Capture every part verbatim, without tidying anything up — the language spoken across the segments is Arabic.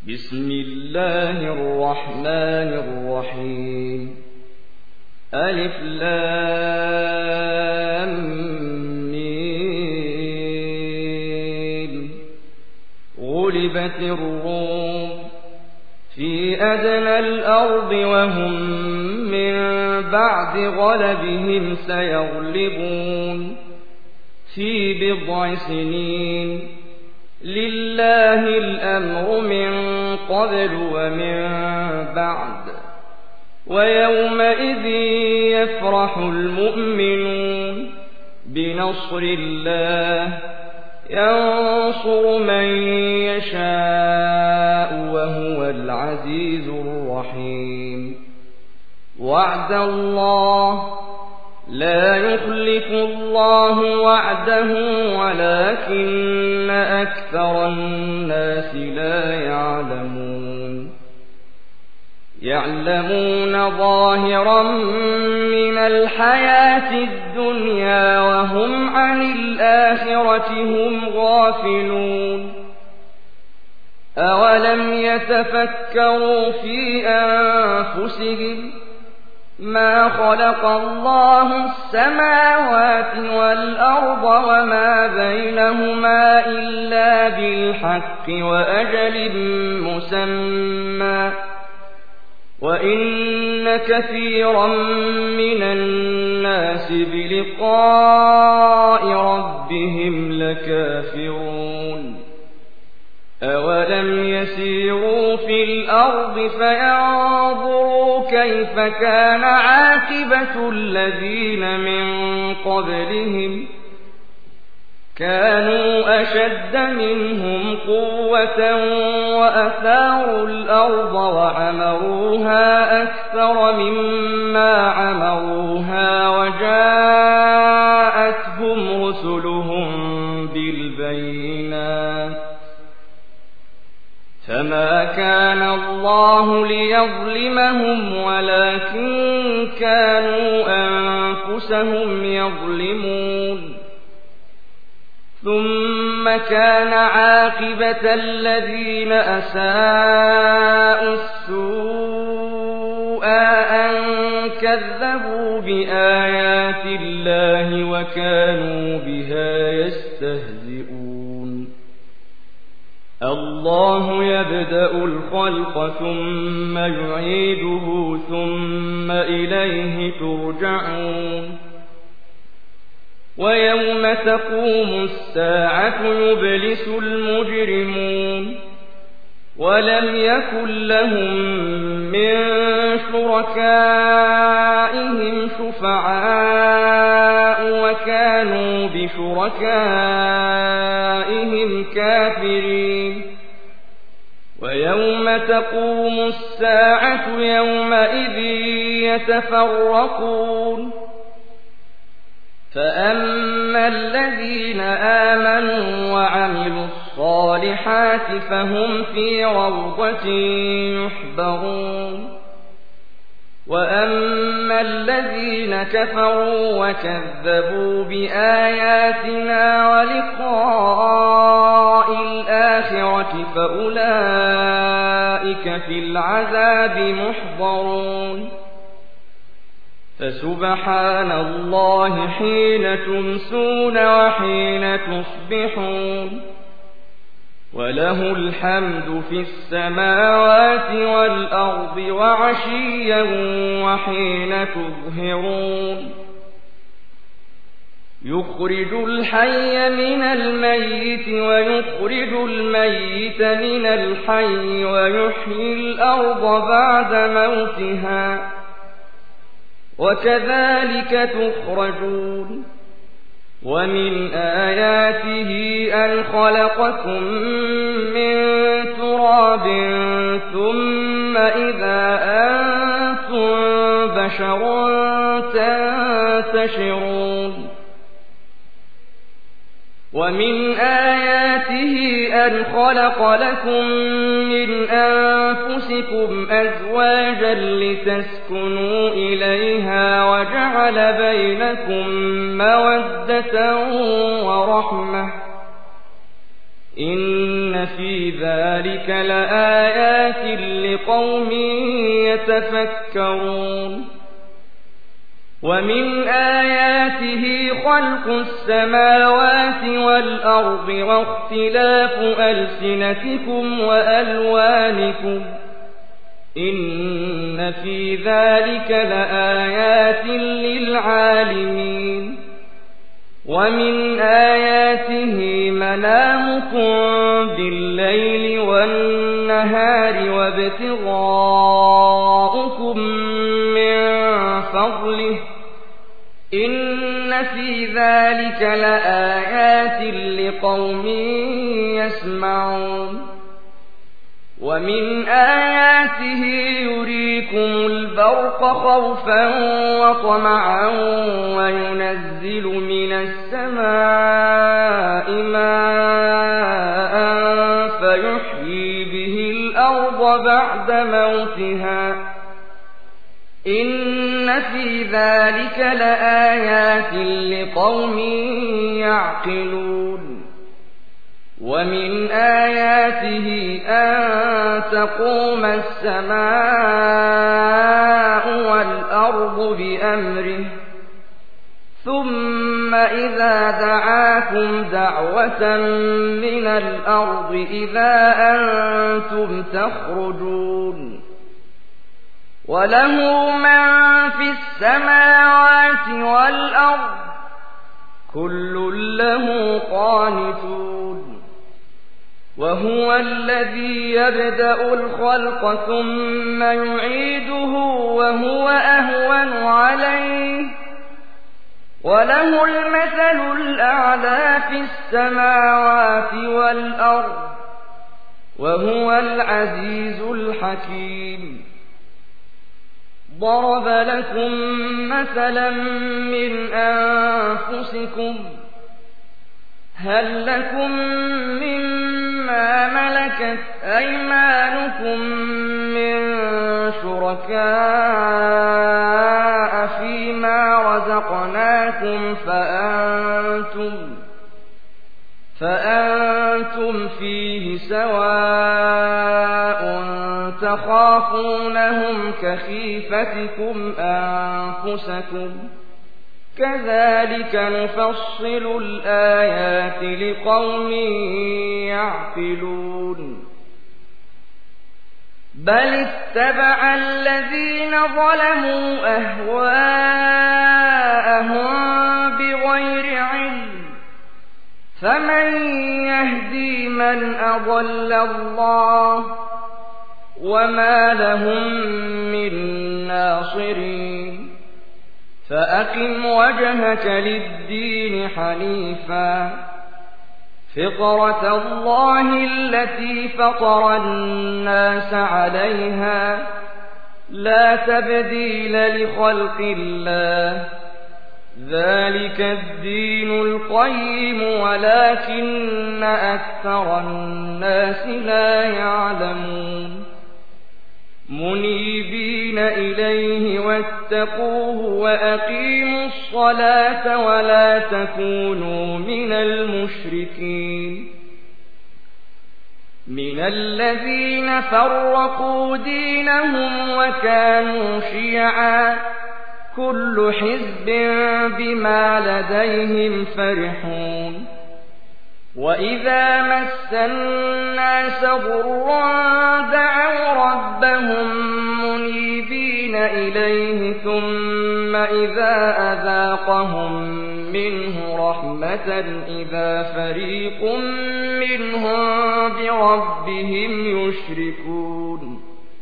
بسم الله الرحمن الرحيم ألف لام ميم غلبت الروم في أدنى الأرض وهم من بعد غلبهم سيغلبون في بضع سنين لله الأمر من قبل ومن بعد ويومئذ يفرح المؤمنون بنصر الله ينصر من يشاء وهو العزيز الرحيم وعد الله لا يخلف الله وعده ولكن أكثر الناس لا يعلمون يعلمون ظاهرا من الحياة الدنيا وهم عن الآخرة هم غافلون أولم يتفكروا في أنفسهم ما خلق الله السماوات والأرض وما بينهما إلا بالحق وأجل مسمى وإن كثيرا من الناس بلقاء ربهم لكافرون أولم يسيروا في الأرض فينظروا كيف كان عاقبة الذين من قبلهم كانوا أشد منهم قوة وأثاروا الأرض وعمروها أكثر مما عمروها وجاءتهم رسلهم بالبينات فما كان الله ليظلمهم ولكن كانوا أنفسهم يظلمون ثم كان عاقبة الذين أساءوا السوء أن كذبوا بآيات الله وكانوا بها يستهزئون الله يبدأ الخلق ثم يعيده ثم إليه ترجعون ويوم تقوم الساعة يبلس المجرمون ولم يكن لهم من شركائهم شفعاء وكانوا بشركائهم كافرين ويوم تقوم الساعة يومئذ يتفرقون فأما الذين آمنوا وعملوا الصالحات فهم في روضة يحبرون وأما الذين كفروا وكذبوا بآياتنا ولقاء الآخرة فأولئك في العذاب محضرون فسبحان الله حين تمسون وحين تصبحون وله الحمد في السماوات والأرض وعشيا وحين تظهرون يخرج الحي من الميت ويخرج الميت من الحي ويحيي الأرض بعد موتها وكذلك تخرجون ومن آياته أن خلقكم من تراب ثم إذا أنتم بشر تنتشرون ومن آياته أن خلق لكم من أنفسكم أزواجا لتسكنوا إليها وجعل بينكم مودة ورحمة إن إن في ذلك لآيات لقوم يتفكرون ومن آياته خلق السماوات والأرض واختلاف ألسنتكم وألوانكم إن في ذلك لآيات للعالمين ومن آياته منامكم بالليل والنهار وابتغاؤكم من فضله إن في ذلك لآيات لقوم يسمعون ومن آياته يريكم البرق خوفا وطمعا وينزل من السماء ماء فيحيي به الأرض بعد موتها إن في ذلك لآيات لقوم يعقلون ومن آياته أن تقوم السماء والأرض بأمره ثم إذا دعاكم دعوة من الأرض إذا أنتم تخرجون وله من في السماوات والأرض كل له قانتون وهو الذي يبدأ الخلق ثم يعيده وهو أهون عليه وله المثل الأعلى في السماوات والأرض وهو العزيز الحكيم ضرب لكم مثلا من أنفسكم هل لكم مما ملكت أيمانكم من شركاء فيما رزقناكم فأنتم, فأنتم فيه سواء تخافونهم كخيفتكم أنفسكم كذلك نفصل الآيات لقوم يعقلون بل اتبع الذين ظلموا أهواءهم بغير علم فمن يهدي من أضل الله وما لهم من ناصرين فأقم وجهك للدين حنيفا فطرة الله التي فطر الناس عليها لا تبديل لخلق الله ذلك الدين القيم ولكن أكثر الناس لا يعلمون منيبين إليه واتقوه وأقيموا الصلاة ولا تكونوا من المشركين من الذين فرقوا دينهم وكانوا شيعا كل حزب بما لديهم فرحون وإذا مس الناس ضرا دعوا ربهم منيبين إليه ثم إذا أذاقهم منه رحمة إذا فريق منهم بربهم يشركون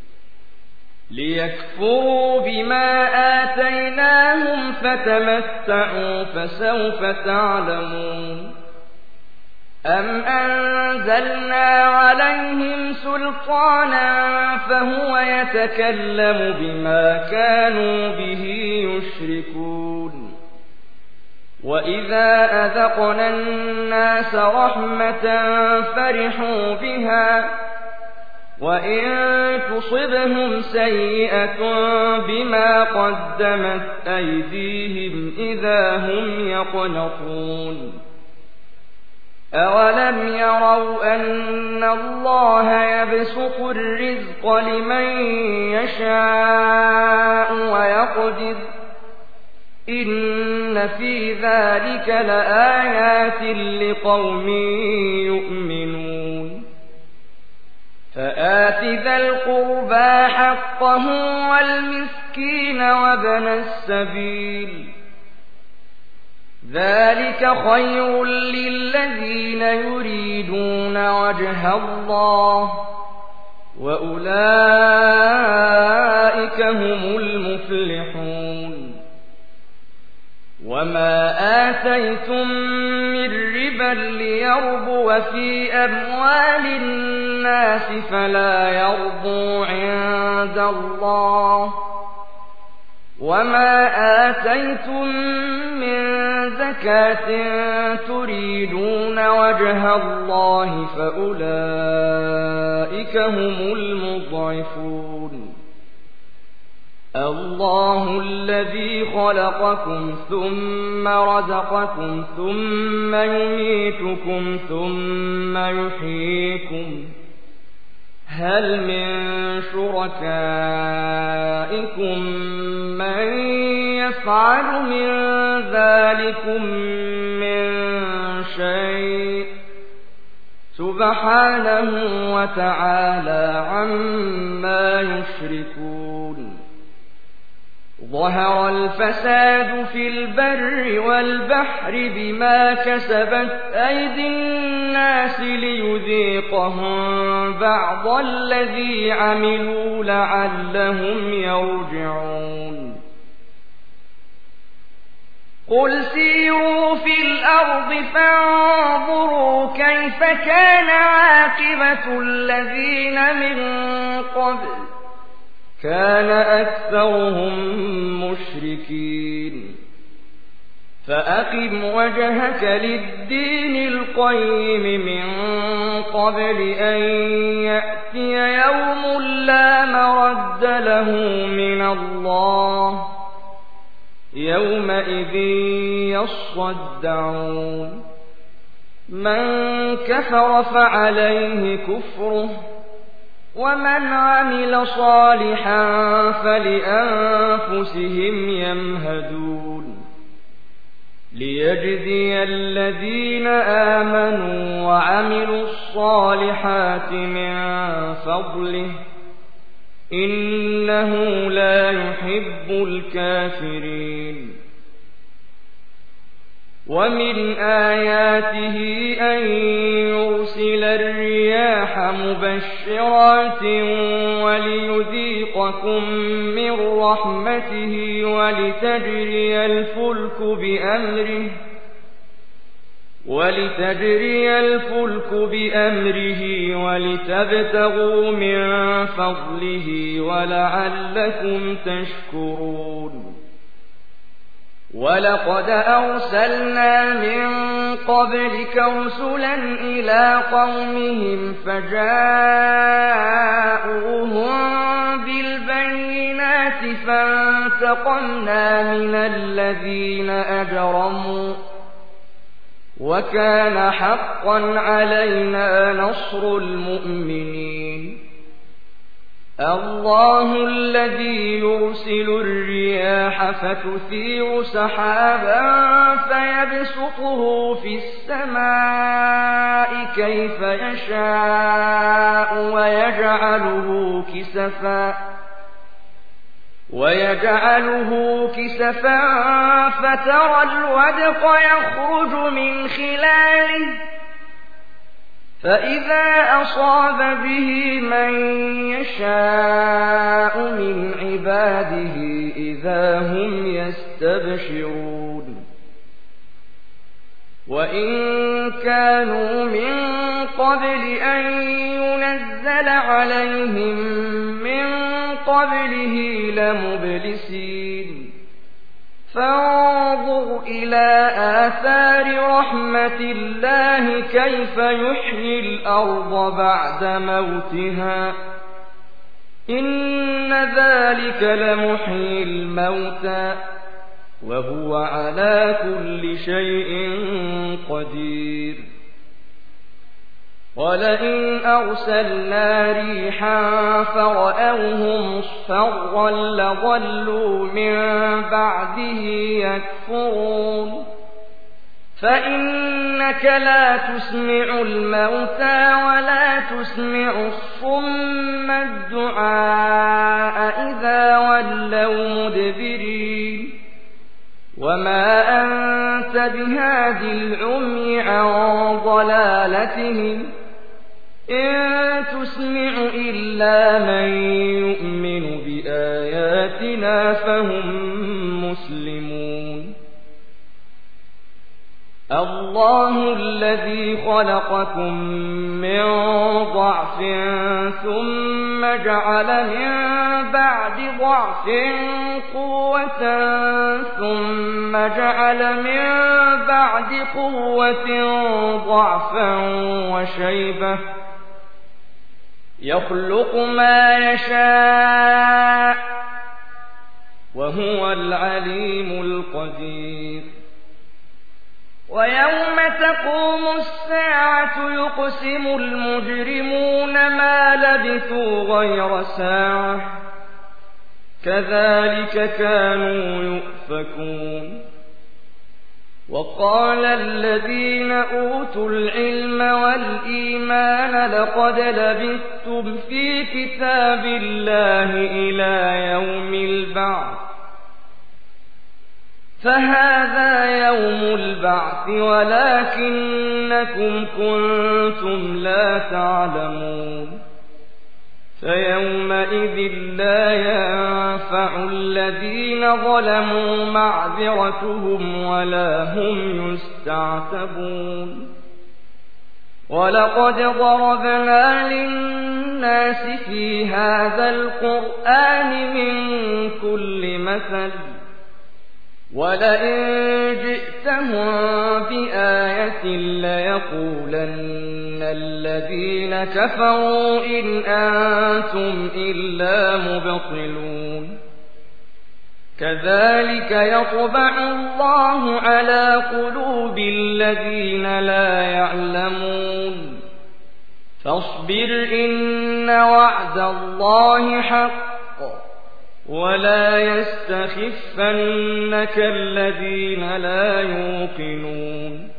ليكفروا بما آتيناهم فتمتعوا فسوف تعلمون أم أنزلنا عليهم سلطانا فهو يتكلم بما كانوا به يشركون وإذا أذقنا الناس رحمة فرحوا بها وإن تصبهم سيئة بما قدمت أيديهم إذا هم يقنطون أولم يروا أن الله يبسط الرزق لمن يشاء ويقدر إن في ذلك لآيات لقوم يؤمنون فآت ذا القربى حقه والمسكين وابن السبيل ذلك خير للذين يريدون وجه الله وأولئك هم المفلحون وما آتيتم من ربا ليربو في أموال الناس فلا يربو عند الله وما آتيتم من زكاة تريدون وجه الله فأولئك هم المضعفون الله الذي خلقكم ثم رزقكم ثم يميتكم ثم يحييكم هل من شركائكم من يفعل من ذلكم من شيء سبحانه وتعالى عما يشركون ظهر الفساد في البر والبحر بما كسبت أيدي الناس ليذيقهم بعض الذي عملوا لعلهم يرجعون قل سيروا في الأرض فانظروا كيف كان عاقبة الذين من قبل كان أكثرهم مشركين فأقم وجهك للدين القيم من قبل أن يأتي يوم لا مرد له من الله يومئذ يصدعون من كفر فعليه كفره ومن عمل صالحا فلأنفسهم يمهدون ليجزي الذين آمنوا وعملوا الصالحات من فضله إنه لا يحب الكافرين ومن آياته أن يرسل الرياح مبشرات وليذيقكم من رحمته ولتجري الفلك بأمره ولتجري الفلك بأمره ولتبتغوا من فضله ولعلكم تشكرون ولقد أرسلنا من قبلك رسلا إلى قومهم فجاءوهم بالبينات فانتقمنا من الذين أجرموا وكان حقا علينا نصر المؤمنين الله الذي يرسل الرياح فتثير سحابا فيبسطه في السماء كيف يشاء ويجعله كسفا ويجعله كسفا فترى الودق يخرج من خلاله فإذا أصاب به من يشاء من عباده إذا هم يستبشرون وإن كانوا من قبل أن ينزل عليهم من قبله لمبلسين فانظر إلى آثار رحمة الله كيف يحيي الأرض بعد موتها إن ذلك لمحيي الموتى وهو على كل شيء قدير ولئن أرسلنا ريحا فرأوه مصفرا لظلوا من بعده يكفرون فإنك لا تسمع الموتى ولا تسمع الصم الدعاء إذا ولوا مدبرين وما أنت بهاد العمي عن ضلالتهم إن تسمع إلا من يؤمن بآياتنا فهم مسلمون الله الذي خلقكم من ضعف ثم جعل من بعد ضعف قوة ثم جعل من بعد قوة ضعفا وشيبة يخلق ما يشاء وهو العليم القدير ويوم تقوم الساعة يقسم المجرمون ما لبثوا غير ساعة كذلك كانوا يؤفكون وقال الذين أوتوا العلم والإيمان لقد لبثتم في كتاب الله إلى يوم البعث فهذا يوم البعث ولكنكم كنتم لا تعلمون فيومئذ لا ينفع الذين ظلموا معذرتهم ولا هم يستعتبون ولقد ضربنا للناس في هذا القرآن من كل مثل ولئن جئتهم بآية ليقولن الذين كفروا إن أنتم إلا مبطلون كذلك يطبع الله على قلوب الذين لا يعلمون فاصبر إن وعد الله حق ولا يستخفنك الذين لا يوقنون